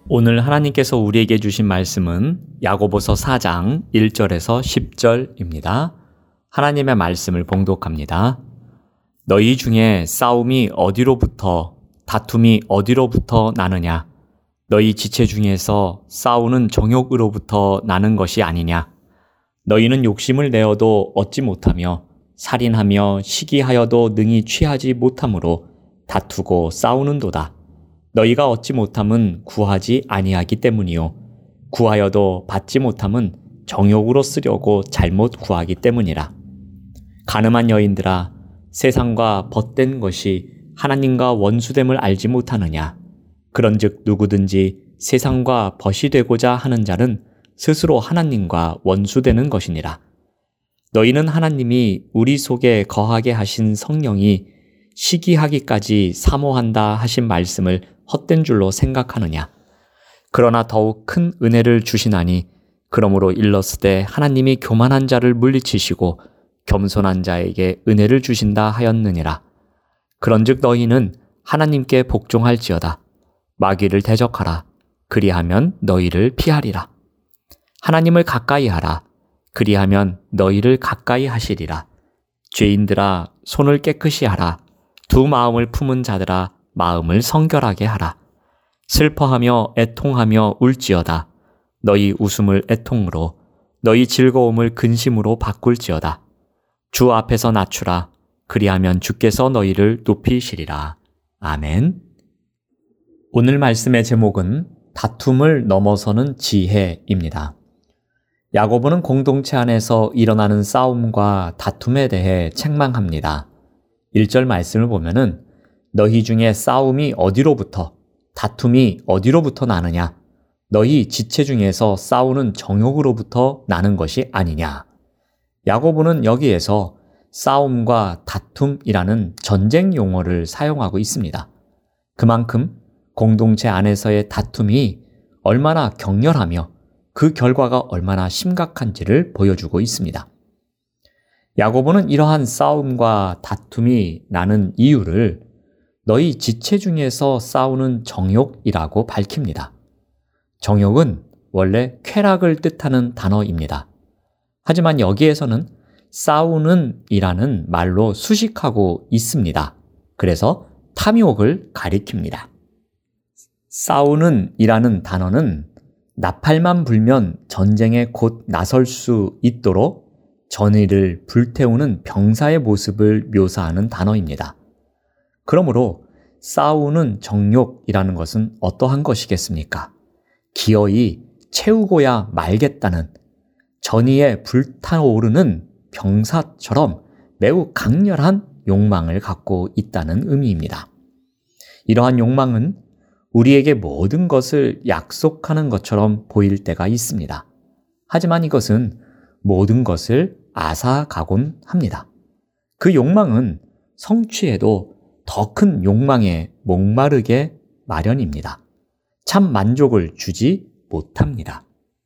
오늘 하나님께서 우리에게 주신 말씀은 야고보서 4장 1절에서 10절입니다. 하나님의 말씀을 봉독합니다. 너희 중에 싸움이 어디로부터, 다툼이 어디로부터 나느냐? 너희 지체 중에서 싸우는 정욕으로부터 나는 것이 아니냐? 너희는 욕심을 내어도 얻지 못하며 살인하며 시기하여도 능히 취하지 못함으로 다투고 싸우는도다. 너희가 얻지 못함은 구하지 아니하기 때문이요 구하여도 받지 못함은 정욕으로 쓰려고 잘못 구하기 때문이라. 가늠한 여인들아, 세상과 벗된 것이 하나님과 원수됨을 알지 못하느냐? 그런즉 누구든지 세상과 벗이 되고자 하는 자는 스스로 하나님과 원수되는 것이니라. 너희는 하나님이 우리 속에 거하게 하신 성령이 시기하기까지 사모한다 하신 말씀을 헛된 줄로 생각하느냐? 그러나 더욱 큰 은혜를 주시나니 그러므로 일렀으되 하나님이 교만한 자를 물리치시고 겸손한 자에게 은혜를 주신다 하였느니라. 그런즉 너희는 하나님께 복종할지어다. 마귀를 대적하라. 그리하면 너희를 피하리라. 하나님을 가까이 하라. 그리하면 너희를 가까이 하시리라. 죄인들아, 손을 깨끗이 하라. 두 마음을 품은 자들아, 마음을 성결하게 하라. 슬퍼하며 애통하며 울지어다. 너희 웃음을 애통으로, 너희 즐거움을 근심으로 바꿀지어다. 주 앞에서 낮추라. 그리하면 주께서 너희를 높이시리라. 아멘. 오늘 말씀의 제목은 다툼을 넘어서는 지혜입니다. 야고보는 공동체 안에서 일어나는 싸움과 다툼에 대해 책망합니다. 1절 말씀을 보면은 너희 중에 싸움이 어디로부터, 다툼이 어디로부터 나느냐? 너희 지체 중에서 싸우는 정욕으로부터 나는 것이 아니냐? 야고보는 여기에서 싸움과 다툼이라는 전쟁 용어를 사용하고 있습니다. 그만큼 공동체 안에서의 다툼이 얼마나 격렬하며 그 결과가 얼마나 심각한지를 보여주고 있습니다. 야고보는 이러한 싸움과 다툼이 나는 이유를 너희 지체 중에서 싸우는 정욕이라고 밝힙니다. 정욕은 원래 쾌락을 뜻하는 단어입니다. 하지만 여기에서는 싸우는 이라는 말로 수식하고 있습니다. 그래서 탐욕을 가리킵니다. 싸우는 이라는 단어는 나팔만 불면 전쟁에 곧 나설 수 있도록 전의를 불태우는 병사의 모습을 묘사하는 단어입니다. 그러므로 싸우는 정욕이라는 것은 어떠한 것이겠습니까? 기어이 채우고야 말겠다는 전의에 불타오르는 병사처럼 매우 강렬한 욕망을 갖고 있다는 의미입니다. 이러한 욕망은 우리에게 모든 것을 약속하는 것처럼 보일 때가 있습니다. 하지만 이것은 모든 것을 앗아가곤 합니다. 그 욕망은 성취해도 더 큰 욕망에 목마르게 마련입니다. 참 만족을 주지 못합니다.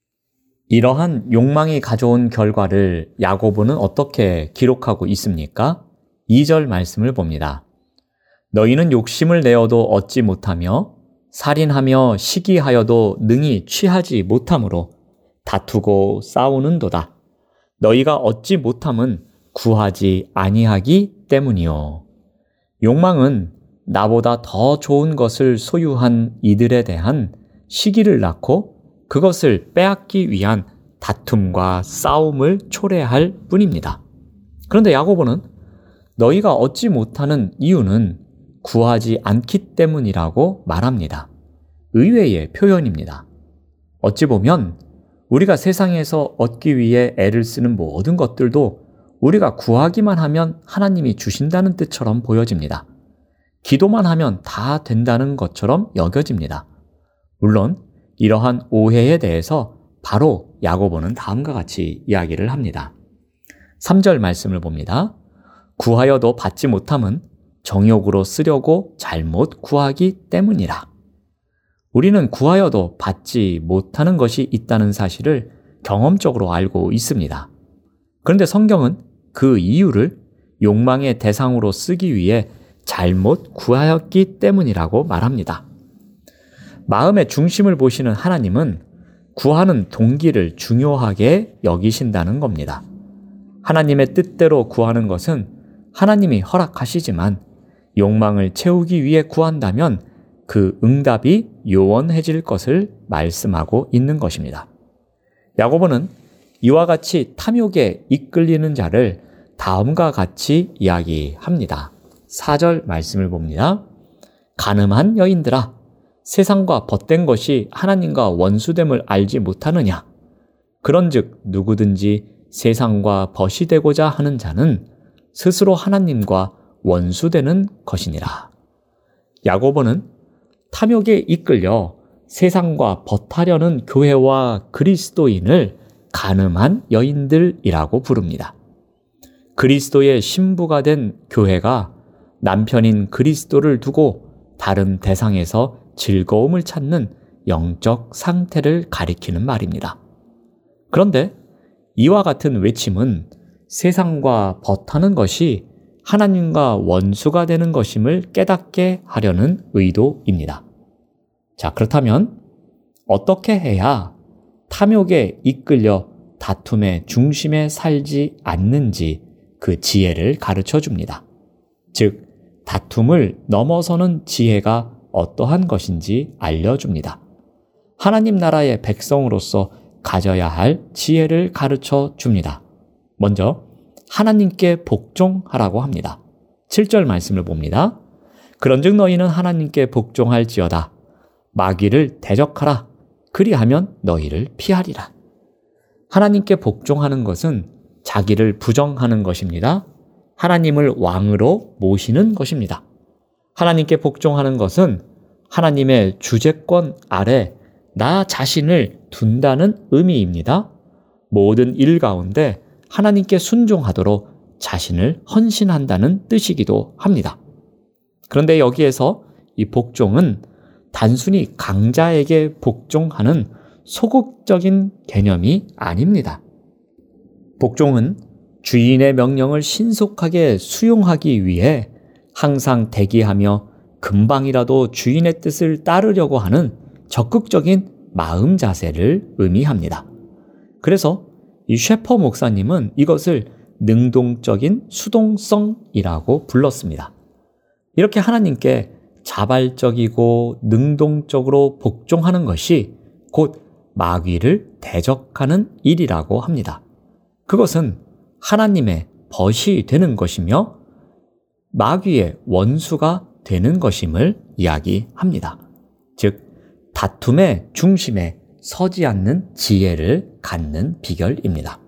이러한 욕망이 가져온 결과를 야고보는 어떻게 기록하고 있습니까? 2절 말씀을 봅니다. 너희는 욕심을 내어도 얻지 못하며 살인하며 시기하여도 능히 취하지 못함으로 다투고 싸우는도다. 너희가 얻지 못함은 구하지 아니하기 때문이요. 욕망은 나보다 더 좋은 것을 소유한 이들에 대한 시기를 낳고 그것을 빼앗기 위한 다툼과 싸움을 초래할 뿐입니다. 그런데 야고보는 너희가 얻지 못하는 이유는 구하지 않기 때문이라고 말합니다. 의외의 표현입니다. 어찌 보면 우리가 세상에서 얻기 위해 애를 쓰는 모든 것들도 우리가 구하기만 하면 하나님이 주신다는 뜻처럼 보여집니다. 기도만 하면 다 된다는 것처럼 여겨집니다. 물론 이러한 오해에 대해서 바로 야고보는 다음과 같이 이야기를 합니다. 3절 말씀을 봅니다. 구하여도 받지 못함은 정욕으로 쓰려고 잘못 구하기 때문이라. 우리는 구하여도 받지 못하는 것이 있다는 사실을 경험적으로 알고 있습니다. 그런데 성경은 그 이유를 욕망의 대상으로 쓰기 위해 잘못 구하였기 때문이라고 말합니다. 마음의 중심을 보시는 하나님은 구하는 동기를 중요하게 여기신다는 겁니다. 하나님의 뜻대로 구하는 것은 하나님이 허락하시지만 욕망을 채우기 위해 구한다면 그 응답이 요원해질 것을 말씀하고 있는 것입니다. 야고보는 이와 같이 탐욕에 이끌리는 자를 다음과 같이 이야기합니다. 4절 말씀을 봅니다. 간음한 여인들아, 세상과 벗된 것이 하나님과 원수됨을 알지 못하느냐? 그런즉 누구든지 세상과 벗이 되고자 하는 자는 스스로 하나님과 원수되는 것이니라. 야고보는 탐욕에 이끌려 세상과 벗하려는 교회와 그리스도인을 간음한 여인들이라고 부릅니다. 그리스도의 신부가 된 교회가 남편인 그리스도를 두고 다른 대상에서 즐거움을 찾는 영적 상태를 가리키는 말입니다. 그런데 이와 같은 외침은 세상과 벗하는 것이 하나님과 원수가 되는 것임을 깨닫게 하려는 의도입니다. 자, 그렇다면 어떻게 해야 탐욕에 이끌려 다툼의 중심에 살지 않는지 그 지혜를 가르쳐 줍니다. 즉, 다툼을 넘어서는 지혜가 어떠한 것인지 알려줍니다. 하나님 나라의 백성으로서 가져야 할 지혜를 가르쳐 줍니다. 먼저 하나님께 복종하라고 합니다. 7절 말씀을 봅니다. 그런즉 너희는 하나님께 복종할지어다. 마귀를 대적하라. 그리하면 너희를 피하리라. 하나님께 복종하는 것은 자기를 부정하는 것입니다. 하나님을 왕으로 모시는 것입니다. 하나님께 복종하는 것은 하나님의 주재권 아래 나 자신을 둔다는 의미입니다. 모든 일 가운데 하나님께 순종하도록 자신을 헌신한다는 뜻이기도 합니다. 그런데 여기에서 이 복종은 단순히 강자에게 복종하는 소극적인 개념이 아닙니다. 복종은 주인의 명령을 신속하게 수용하기 위해 항상 대기하며 금방이라도 주인의 뜻을 따르려고 하는 적극적인 마음 자세를 의미합니다. 그래서 이 셰퍼 목사님은 이것을 능동적인 수동성이라고 불렀습니다. 이렇게 하나님께 자발적이고 능동적으로 복종하는 것이 곧 마귀를 대적하는 일이라고 합니다. 그것은 하나님의 벗이 되는 것이며 마귀의 원수가 되는 것임을 이야기합니다. 즉, 다툼의 중심에 서지 않는 지혜를 갖는 비결입니다.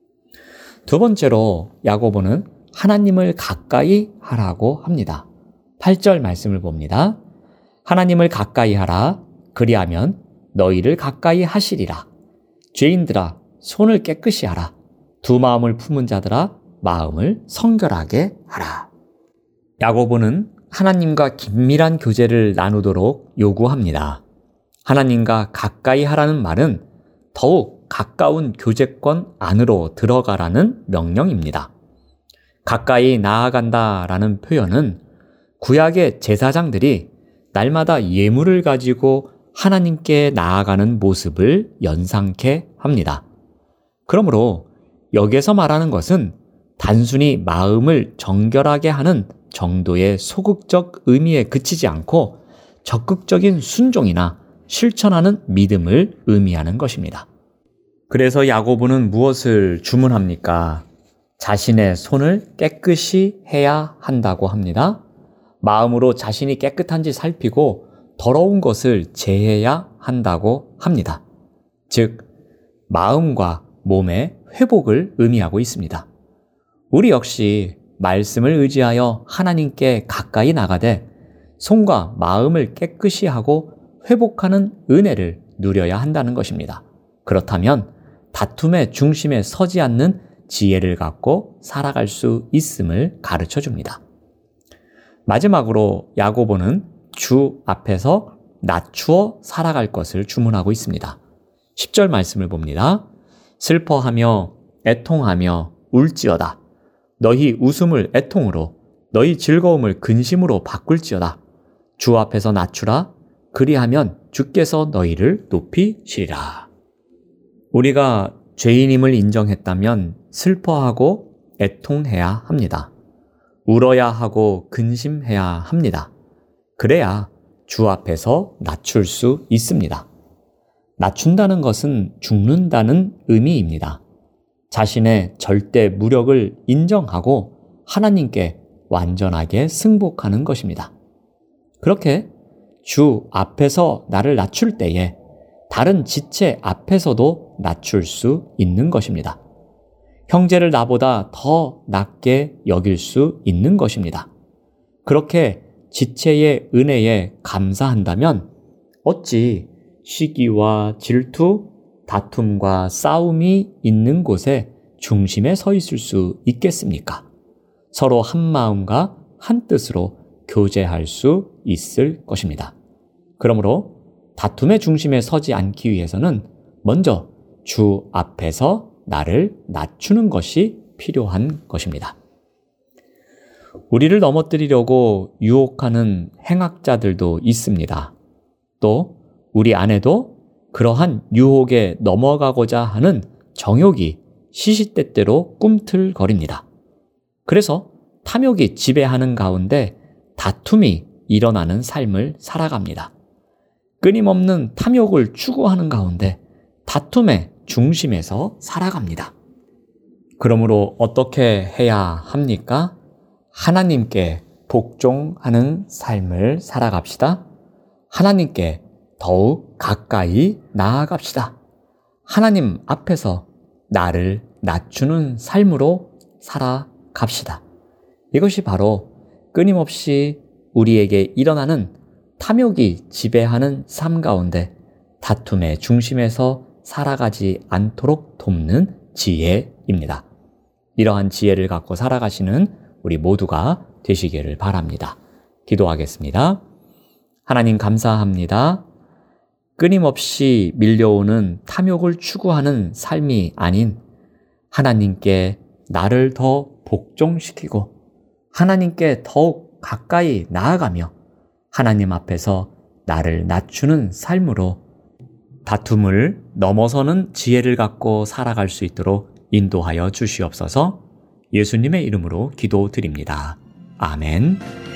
두 번째로 야고보는 하나님을 가까이 하라고 합니다. 8절 말씀을 봅니다. 하나님을 가까이 하라. 그리하면 너희를 가까이 하시리라. 죄인들아, 손을 깨끗이 하라. 두 마음을 품은 자들아, 마음을 성결하게 하라. 야고보는 하나님과 긴밀한 교제를 나누도록 요구합니다. 하나님과 가까이 하라는 말은 더욱 가까운 교제권 안으로 들어가라는 명령입니다. 가까이 나아간다라는 표현은 구약의 제사장들이 날마다 예물을 가지고 하나님께 나아가는 모습을 연상케 합니다. 그러므로 여기에서 말하는 것은 단순히 마음을 정결하게 하는 정도의 소극적 의미에 그치지 않고 적극적인 순종이나 실천하는 믿음을 의미하는 것입니다. 그래서 야고보는 무엇을 주문합니까? 자신의 손을 깨끗이 해야 한다고 합니다. 마음으로 자신이 깨끗한지 살피고 더러운 것을 제해야 한다고 합니다. 즉, 마음과 몸의 회복을 의미하고 있습니다. 우리 역시 말씀을 의지하여 하나님께 가까이 나가되 손과 마음을 깨끗이 하고 회복하는 은혜를 누려야 한다는 것입니다. 그렇다면 다툼의 중심에 서지 않는 지혜를 갖고 살아갈 수 있음을 가르쳐 줍니다. 마지막으로 야고보는 주 앞에서 낮추어 살아갈 것을 주문하고 있습니다. 10절 말씀을 봅니다. 슬퍼하며 애통하며 울지어다. 너희 웃음을 애통으로 너희 즐거움을 근심으로 바꿀지어다. 주 앞에서 낮추라. 그리하면 주께서 너희를 높이시리라. 우리가 죄인임을 인정했다면 슬퍼하고 애통해야 합니다. 울어야 하고 근심해야 합니다. 그래야 주 앞에서 낮출 수 있습니다. 낮춘다는 것은 죽는다는 의미입니다. 자신의 절대 무력을 인정하고 하나님께 완전하게 승복하는 것입니다. 그렇게 주 앞에서 나를 낮출 때에 다른 지체 앞에서도 낮출 수 있는 것입니다. 형제를 나보다 더 낮게 여길 수 있는 것입니다. 그렇게 지체의 은혜에 감사한다면 어찌 시기와 질투, 다툼과 싸움이 있는 곳에 중심에 서 있을 수 있겠습니까? 서로 한 마음과 한 뜻으로 교제할 수 있을 것입니다. 그러므로 다툼의 중심에 서지 않기 위해서는 먼저 주 앞에서 나를 낮추는 것이 필요한 것입니다. 우리를 넘어뜨리려고 유혹하는 행악자들도 있습니다. 또 우리 안에도 그러한 유혹에 넘어가고자 하는 정욕이 시시때때로 꿈틀거립니다. 그래서 탐욕이 지배하는 가운데 다툼이 일어나는 삶을 살아갑니다. 끊임없는 탐욕을 추구하는 가운데 다툼의 중심에서 살아갑니다. 그러므로 어떻게 해야 합니까? 하나님께 복종하는 삶을 살아갑시다. 하나님께 더욱 가까이 나아갑시다. 하나님 앞에서 나를 낮추는 삶으로 살아갑시다. 이것이 바로 끊임없이 우리에게 일어나는 탐욕이 지배하는 삶 가운데 다툼의 중심에서 살아가지 않도록 돕는 지혜입니다. 이러한 지혜를 갖고 살아가시는 우리 모두가 되시기를 바랍니다. 기도하겠습니다. 하나님 감사합니다. 끊임없이 밀려오는 탐욕을 추구하는 삶이 아닌 하나님께 나를 더 복종시키고 하나님께 더욱 가까이 나아가며 하나님 앞에서 나를 낮추는 삶으로 다툼을 넘어서는 지혜를 갖고 살아갈 수 있도록 인도하여 주시옵소서. 예수님의 이름으로 기도드립니다. 아멘.